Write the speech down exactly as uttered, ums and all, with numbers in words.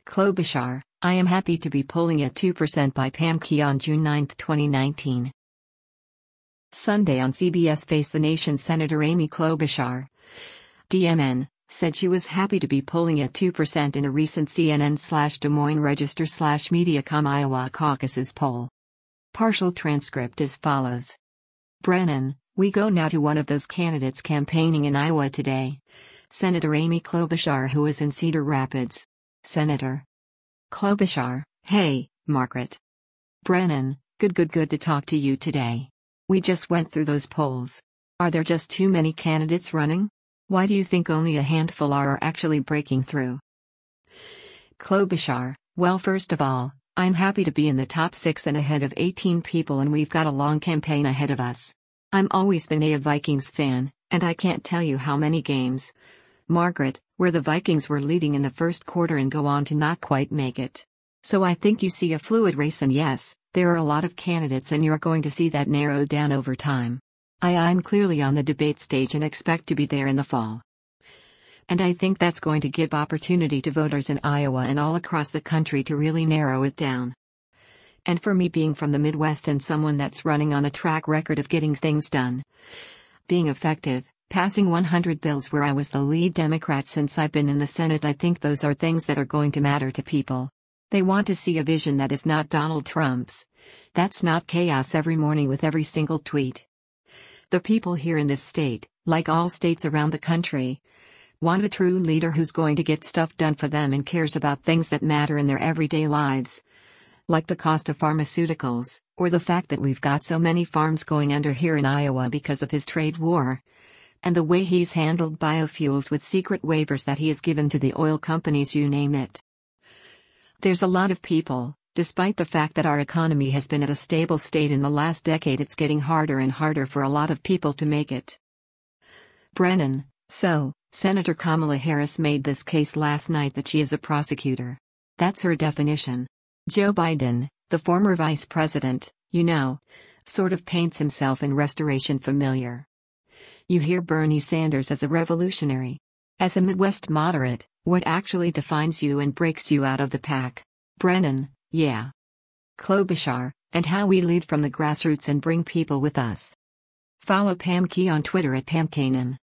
Klobuchar, I am happy to be polling at two percent by Pam Key on June ninth, twenty nineteen. Sunday on C B S Face the Nation, Senator Amy Klobuchar, D M N, said she was happy to be polling at two percent in a recent C N N slash Des Moines Register slash Mediacom Iowa caucuses poll. Partial transcript as follows. Brennan, we go now to one of those candidates campaigning in Iowa today. Senator Amy Klobuchar, who is in Cedar Rapids. Senator Klobuchar, hey, Margaret. Brennan, good good good to talk to you today. We just went through those polls. Are there just too many candidates running? Why do you think only a handful are actually breaking through? Klobuchar, well, first of all, I'm happy to be in the top six and ahead of eighteen people, and we've got a long campaign ahead of us. I'm always been a Vikings fan, and I can't tell you how many games, Margaret, where the Vikings were leading in the first quarter and go on to not quite make it. So I think you see a fluid race, and yes, there are a lot of candidates, and you're going to see that narrowed down over time. I I'm clearly on the debate stage and expect to be there in the fall. And I think that's going to give opportunity to voters in Iowa and all across the country to really narrow it down. And for me, being from the Midwest and someone that's running on a track record of getting things done, being effective, passing one hundred bills where I was the lead Democrat since I've been in the Senate, I think those are things that are going to matter to people. They want to see a vision that is not Donald Trump's. That's not chaos every morning with every single tweet. The people here in this state, like all states around the country, want a true leader who's going to get stuff done for them and cares about things that matter in their everyday lives, like the cost of pharmaceuticals, or the fact that we've got so many farms going under here in Iowa because of his trade war, and the way he's handled biofuels with secret waivers that he has given to the oil companies, you name it. There's a lot of people, despite the fact that our economy has been at a stable state in the last decade, it's getting harder and harder for a lot of people to make it. Brennan, so, Senator Kamala Harris made this case last night that she is a prosecutor. That's her definition. Joe Biden, the former vice president, you know, sort of paints himself in restoration familiar. You hear Bernie Sanders as a revolutionary. As a Midwest moderate, what actually defines you and breaks you out of the pack? Brennan, yeah. Klobuchar, and how we lead from the grassroots and bring people with us. Follow Pam Key on Twitter at Pam Kanan.